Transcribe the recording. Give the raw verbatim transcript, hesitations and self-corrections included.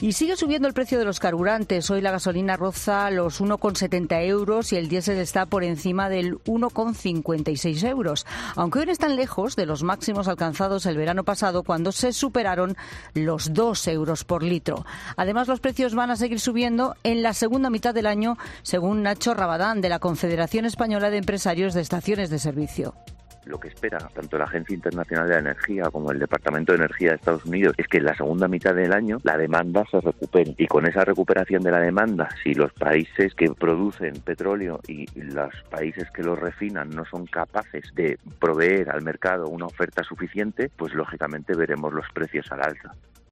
Y sigue subiendo el precio de los carburantes. Hoy la gasolina roza los uno con setenta euros y el diésel está por encima del uno con cincuenta y seis euros. Aunque hoy no están lejos de los máximos alcanzados el verano pasado, cuando se superaron los dos euros por litro. Además, los precios van a seguir subiendo en la segunda mitad del año, según Nacho Rabadán, de la Confederación Española de Empresarios de Estaciones de Servicio. Lo que espera tanto la Agencia Internacional de la Energía como el Departamento de Energía de Estados Unidos es que en la segunda mitad del año la demanda se recupere. Y con esa recuperación de la demanda, si los países que producen petróleo y los países que lo refinan no son capaces de proveer al mercado una oferta suficiente, pues lógicamente veremos los precios al alza.